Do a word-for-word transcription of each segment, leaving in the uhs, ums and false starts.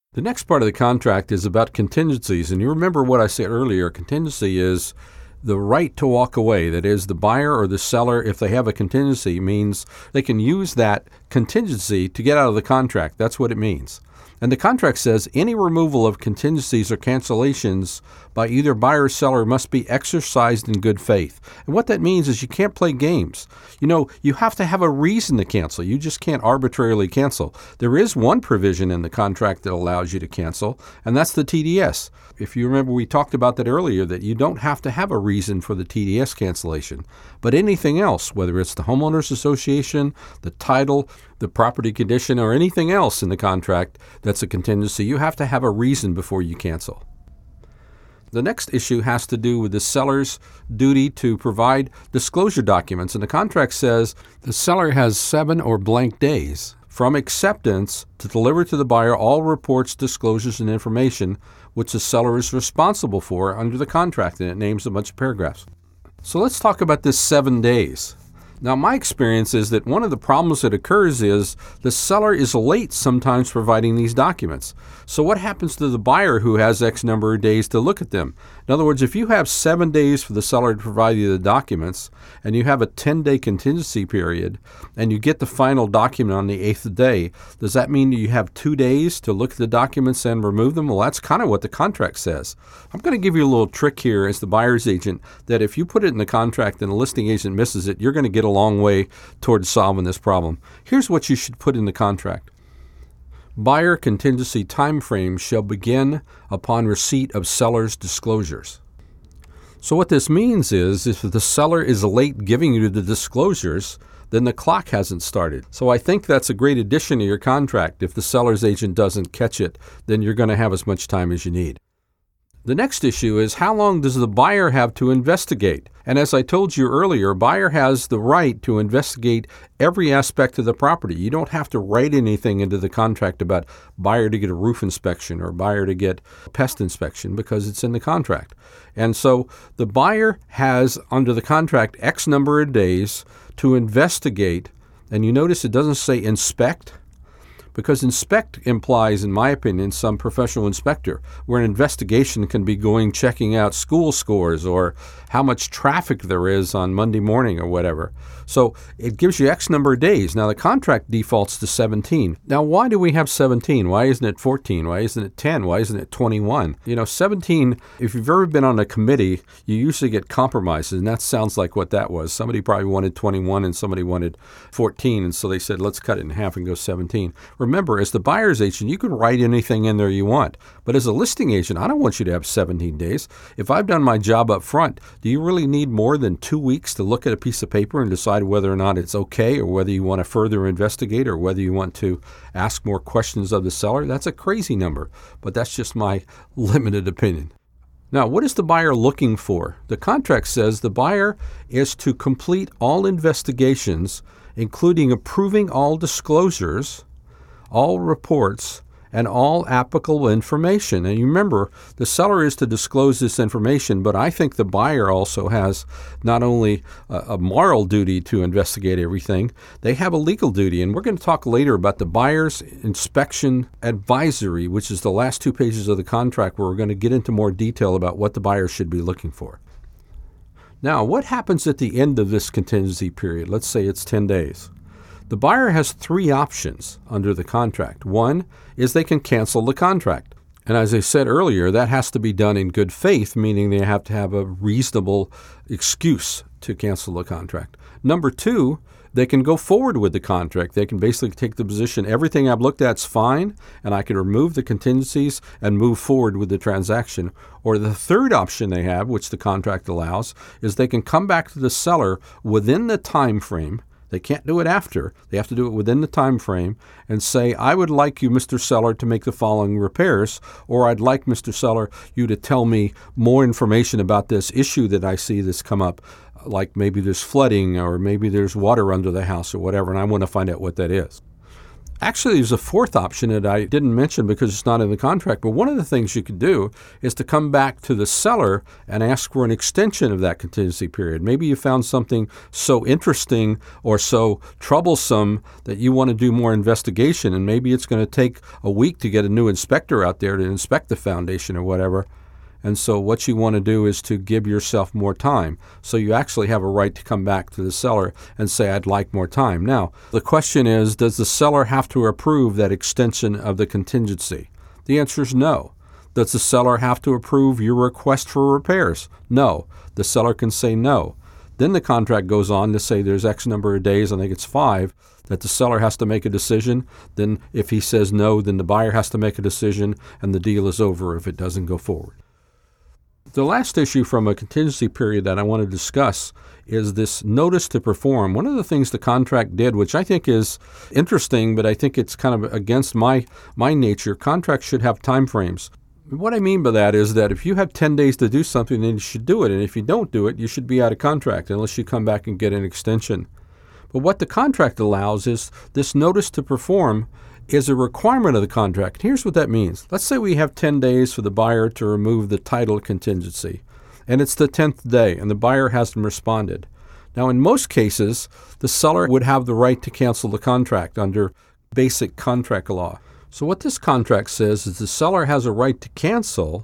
The next part of the contract is about contingencies. And you remember what I said earlier. Contingency is the right to walk away. That is, the buyer or the seller, if they have a contingency, means they can use that contingency to get out of the contract. That's what it means. And the contract says any removal of contingencies or cancellations by either buyer or seller must be exercised in good faith. And what that means is you can't play games. You know, you have to have a reason to cancel. You just can't arbitrarily cancel. There is one provision in the contract that allows you to cancel, and that's the T D S. If you remember, we talked about that earlier, that you don't have to have a reason for the T D S cancellation. But anything else, whether it's the homeowners association, the title, the property condition, or anything else in the contract that's a contingency, you have to have a reason before you cancel. The next issue has to do with the seller's duty to provide disclosure documents. And the contract says the seller has seven or blank days from acceptance to deliver to the buyer all reports, disclosures, and information which the seller is responsible for under the contract. And it names a bunch of paragraphs. So let's talk about this seven days. Now, my experience is that one of the problems that occurs is the seller is late sometimes providing these documents. So what happens to the buyer who has X number of days to look at them? In other words, if you have seven days for the seller to provide you the documents and you have a ten-day contingency period and you get the final document on the eighth day, does that mean you have two days to look at the documents and remove them? Well, that's kind of what the contract says. I'm going to give you a little trick here as the buyer's agent that if you put it in the contract and the listing agent misses it, you're going to get a long way towards solving this problem. Here's what you should put in the contract. Buyer contingency time frame shall begin upon receipt of seller's disclosures. So what this means is if the seller is late giving you the disclosures, then the clock hasn't started. So I think that's a great addition to your contract. If the seller's agent doesn't catch it, then you're going to have as much time as you need. The next issue is how long does the buyer have to investigate? And as I told you earlier, buyer has the right to investigate every aspect of the property. You don't have to write anything into the contract about buyer to get a roof inspection or buyer to get a pest inspection because it's in the contract. And so the buyer has, under the contract, X number of days to investigate. And you notice it doesn't say inspect, because inspect implies, in my opinion, some professional inspector, where an investigation can be going checking out school scores or how much traffic there is on Monday morning or whatever. So it gives you X number of days. Now the contract defaults to seventeen. Now why do we have seventeen? Why isn't it fourteen? Why isn't it ten? Why isn't it twenty-one? You know, seventeen, if you've ever been on a committee, you usually get compromises, and that sounds like what that was. Somebody probably wanted twenty-one and somebody wanted fourteen, and so they said, let's cut it in half and go seventeen. Remember, as the buyer's agent, you can write anything in there you want. But as a listing agent, I don't want you to have seventeen days. If I've done my job up front, do you really need more than two weeks to look at a piece of paper and decide whether or not it's okay, or whether you want to further investigate, or whether you want to ask more questions of the seller? That's a crazy number, but that's just my limited opinion. Now, what is the buyer looking for? The contract says the buyer is to complete all investigations, including approving all disclosures, all reports, and all applicable information. And you remember, the seller is to disclose this information, but I think the buyer also has not only a, a moral duty to investigate everything, they have a legal duty. And we're going to talk later about the buyer's inspection advisory, which is the last two pages of the contract, where we're going to get into more detail about what the buyer should be looking for. Now, what happens at the end of this contingency period? Let's say it's ten days. The buyer has three options under the contract. One is they can cancel the contract. And as I said earlier, that has to be done in good faith, meaning they have to have a reasonable excuse to cancel the contract. Number two, they can go forward with the contract. They can basically take the position, everything I've looked at is fine, and I can remove the contingencies and move forward with the transaction. Or the third option they have, which the contract allows, is they can come back to the seller within the time frame. They can't do it after. They have to do it within the time frame and say, I would like you, Mister Seller, to make the following repairs, or I'd like, Mister Seller, you to tell me more information about this issue that I see that's come up, like maybe there's flooding or maybe there's water under the house or whatever, and I want to find out what that is. Actually, there's a fourth option that I didn't mention because it's not in the contract, but one of the things you could do is to come back to the seller and ask for an extension of that contingency period. Maybe you found something so interesting or so troublesome that you want to do more investigation, and maybe it's going to take a week to get a new inspector out there to inspect the foundation or whatever. And so what you want to do is to give yourself more time. So you actually have a right to come back to the seller and say, I'd like more time. Now, the question is, does the seller have to approve that extension of the contingency? The answer is no. Does the seller have to approve your request for repairs? No. The seller can say no. Then the contract goes on to say there's X number of days, I think it's five, that the seller has to make a decision. Then if he says no, then the buyer has to make a decision, and the deal is over if it doesn't go forward. The last issue from a contingency period that I want to discuss is this notice to perform. One of the things the contract did, which I think is interesting, but I think it's kind of against my my nature, contracts should have time frames. What I mean by that is that if you have ten days to do something, then you should do it. And if you don't do it, you should be out of contract unless you come back and get an extension. But what the contract allows is this notice to perform is a requirement of the contract. Here's what that means. Let's say we have ten days for the buyer to remove the title contingency, and it's the tenth day, and the buyer hasn't responded. Now, in most cases, the seller would have the right to cancel the contract under basic contract law. So what this contract says is the seller has a right to cancel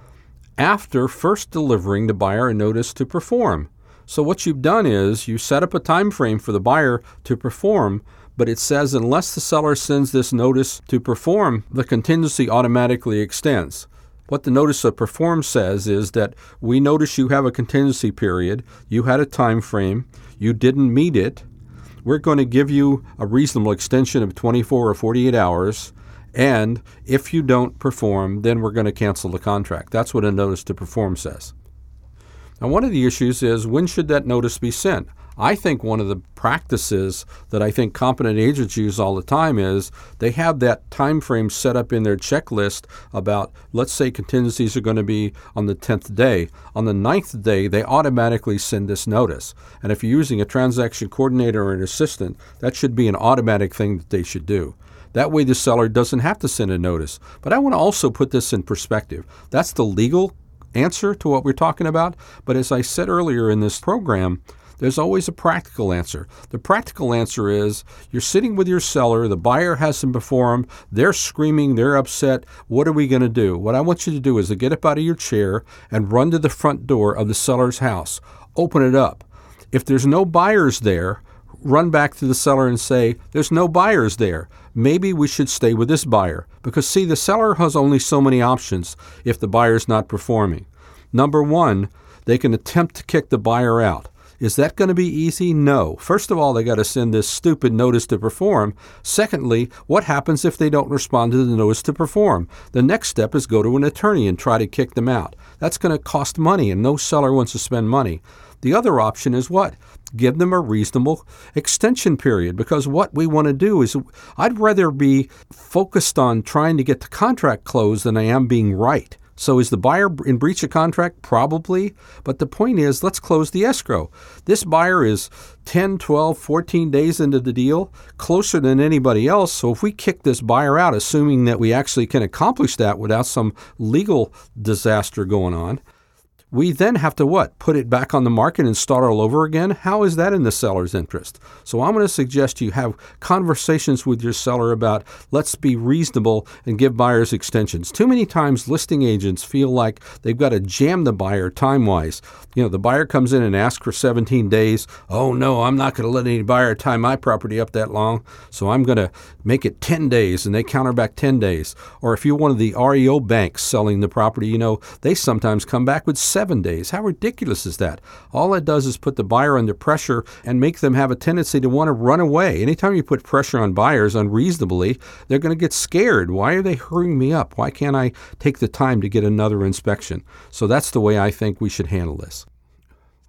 after first delivering the buyer a notice to perform. So what you've done is you set up a time frame for the buyer to perform, but it says unless the seller sends this notice to perform, the contingency automatically extends. What the notice to perform says is that we notice you have a contingency period, you had a time frame, you didn't meet it, we're going to give you a reasonable extension of twenty-four or forty-eight hours, and if you don't perform, then we're going to cancel the contract. That's what a notice to perform says. Now, one of the issues is, when should that notice be sent? I think one of the practices that I think competent agents use all the time is they have that time frame set up in their checklist about, let's say contingencies are going to be on the tenth day. On the ninth day, they automatically send this notice. And if you're using a transaction coordinator or an assistant, that should be an automatic thing that they should do. That way the seller doesn't have to send a notice. But I want to also put this in perspective. That's the legal answer to what we're talking about. But as I said earlier in this program, there's always a practical answer. The practical answer is you're sitting with your seller, the buyer hasn't performed, they're screaming, they're upset. What are we going to do? What I want you to do is to get up out of your chair and run to the front door of the seller's house. Open it up. If there's no buyers there, run back to the seller and say, there's no buyers there. Maybe we should stay with this buyer. Because see, the seller has only so many options if the buyer's not performing. Number one, they can attempt to kick the buyer out. Is that going to be easy? No. First of all, they got to send this stupid notice to perform. Secondly, what happens if they don't respond to the notice to perform? The next step is go to an attorney and try to kick them out. That's going to cost money, and no seller wants to spend money. The other option is what? Give them a reasonable extension period, because what we want to do is, I'd rather be focused on trying to get the contract closed than I am being right. So is the buyer in breach of contract? Probably. But the point is, let's close the escrow. This buyer is ten, twelve, fourteen days into the deal, closer than anybody else. So if we kick this buyer out, assuming that we actually can accomplish that without some legal disaster going on, we then have to what? Put it back on the market and start all over again? How is that in the seller's interest? So I'm going to suggest you have conversations with your seller about, let's be reasonable and give buyers extensions. Too many times listing agents feel like they've got to jam the buyer time-wise. You know, the buyer comes in and asks for seventeen days. Oh no, I'm not going to let any buyer tie my property up that long, so I'm going to make it ten days, and they counter back ten days. Or if you're one of the R E O banks selling the property, you know, they sometimes come back with seven days. How ridiculous is that? All it does is put the buyer under pressure and make them have a tendency to want to run away. Anytime you put pressure on buyers unreasonably, they're going to get scared. Why are they hurrying me up? Why can't I take the time to get another inspection? So that's the way I think we should handle this.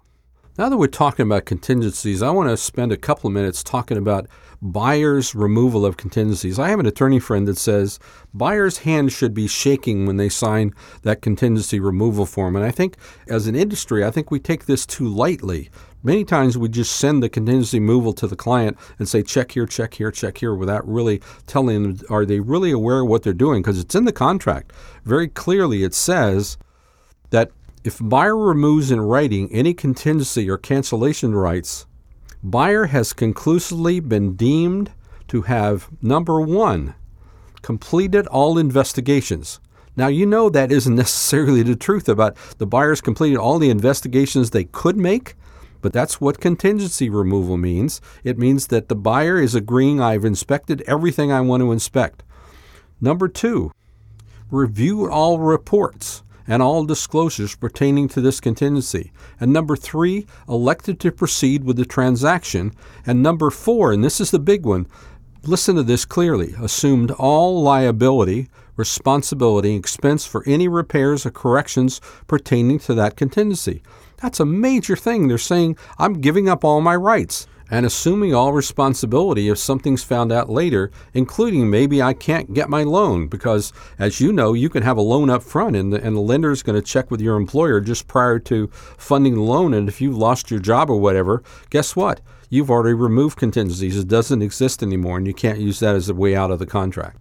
Now that we're talking about contingencies, I want to spend a couple of minutes talking about buyers' removal of contingencies. I have an attorney friend that says buyers' hands should be shaking when they sign that contingency removal form. And I think as an industry, I think we take this too lightly. Many times we just send the contingency removal to the client and say, check here, check here, check here, without really telling them, are they really aware of what they're doing? Because it's in the contract. Very clearly it says that if buyer removes in writing any contingency or cancellation rights, buyer has conclusively been deemed to have, number one, completed all investigations. Now, you know that isn't necessarily the truth about the buyers completed all the investigations they could make, but that's what contingency removal means. It means that the buyer is agreeing, I've inspected everything I want to inspect. Number two, review all reports and all disclosures pertaining to this contingency. And number three, elected to proceed with the transaction. And number four, and this is the big one, listen to this clearly, assumed all liability, responsibility, expense for any repairs or corrections pertaining to that contingency. That's a major thing. They're saying, I'm giving up all my rights and assuming all responsibility if something's found out later, including maybe I can't get my loan because, as you know, you can have a loan up front and the, and the lender is going to check with your employer just prior to funding the loan. And if you've lost your job or whatever, guess what? You've already removed contingencies. It doesn't exist anymore, and you can't use that as a way out of the contract.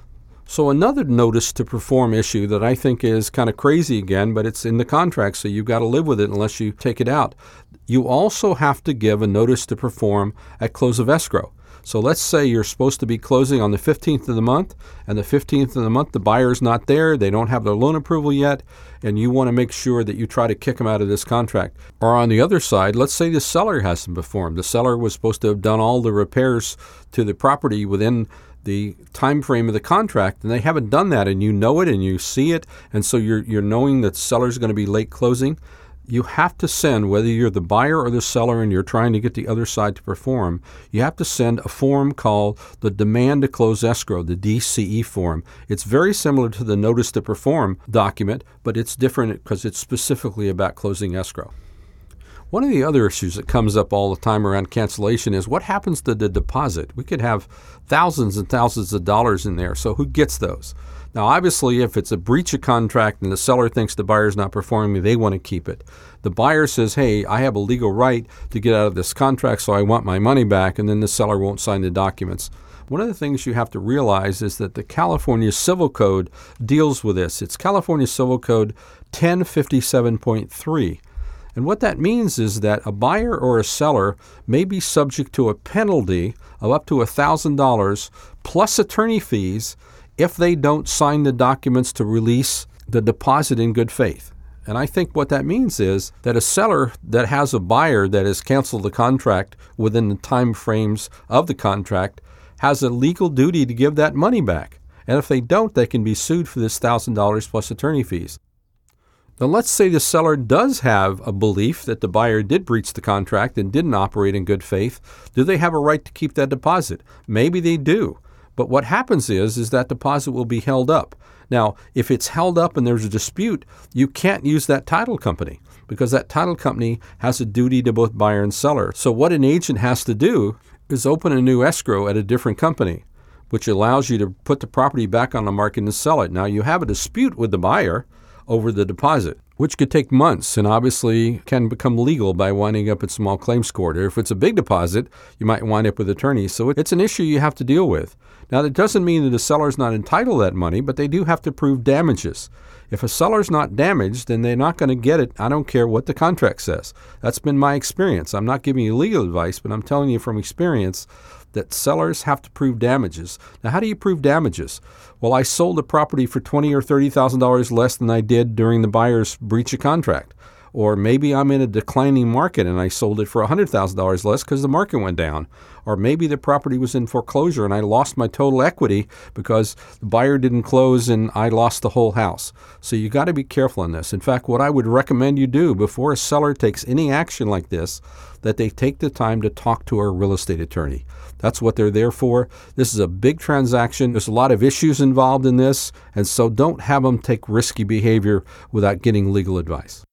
So another notice to perform issue that I think is kind of crazy again, but it's in the contract, so you've got to live with it unless you take it out. You also have to give a notice to perform at close of escrow. So let's say you're supposed to be closing on the fifteenth of the month, and the fifteenth of the month the buyer's not there, they don't have their loan approval yet, and you want to make sure that you try to kick them out of this contract. Or on the other side, let's say the seller hasn't performed. The seller was supposed to have done all the repairs to the property within the time frame of the contract, and they haven't done that, and you know it and you see it, and so you're you're knowing that the seller's going to be late closing. You have to send, whether you're the buyer or the seller and you're trying to get the other side to perform, you have to send a form called the Demand to Close Escrow, the D C E form. It's very similar to the Notice to Perform document, but it's different because it's specifically about closing escrow. One of the other issues that comes up all the time around cancellation is what happens to the deposit. We could have thousands and thousands of dollars in there, so who gets those? Now, obviously, if it's a breach of contract and the seller thinks the buyer's not performing, they want to keep it. The buyer says, hey, I have a legal right to get out of this contract, so I want my money back, and then the seller won't sign the documents. One of the things you have to realize is that the California Civil Code deals with this. It's California Civil Code ten fifty-seven point three. And what that means is that a buyer or a seller may be subject to a penalty of up to one thousand dollars plus attorney fees if they don't sign the documents to release the deposit in good faith. And I think what that means is that a seller that has a buyer that has canceled the contract within the time frames of the contract has a legal duty to give that money back. And if they don't, they can be sued for this one thousand dollars plus attorney fees. Now, let's say the seller does have a belief that the buyer did breach the contract and didn't operate in good faith. Do they have a right to keep that deposit? Maybe they do. But what happens is, is that deposit will be held up. Now, if it's held up and there's a dispute, you can't use that title company because that title company has a duty to both buyer and seller. So what an agent has to do is open a new escrow at a different company, which allows you to put the property back on the market and sell it. Now, you have a dispute with the buyer over the deposit, which could take months and obviously can become legal by winding up at small claims court. Or if it's a big deposit, you might wind up with attorneys. So it's an issue you have to deal with. Now, that doesn't mean that the seller's not entitled to that money, but they do have to prove damages. If a seller's not damaged, then they're not going to get it. I don't care what the contract says. That's been my experience. I'm not giving you legal advice, but I'm telling you from experience that sellers have to prove damages. Now, how do you prove damages? Well, I sold the property for twenty thousand dollars or thirty thousand dollars less than I did during the buyer's breach of contract. Or maybe I'm in a declining market and I sold it for one hundred thousand dollars less because the market went down. Or maybe the property was in foreclosure and I lost my total equity because the buyer didn't close and I lost the whole house. So you got to be careful on this. In fact, what I would recommend you do before a seller takes any action like this, that they take the time to talk to a real estate attorney. That's what they're there for. This is a big transaction. There's a lot of issues involved in this, and so don't have them take risky behavior without getting legal advice.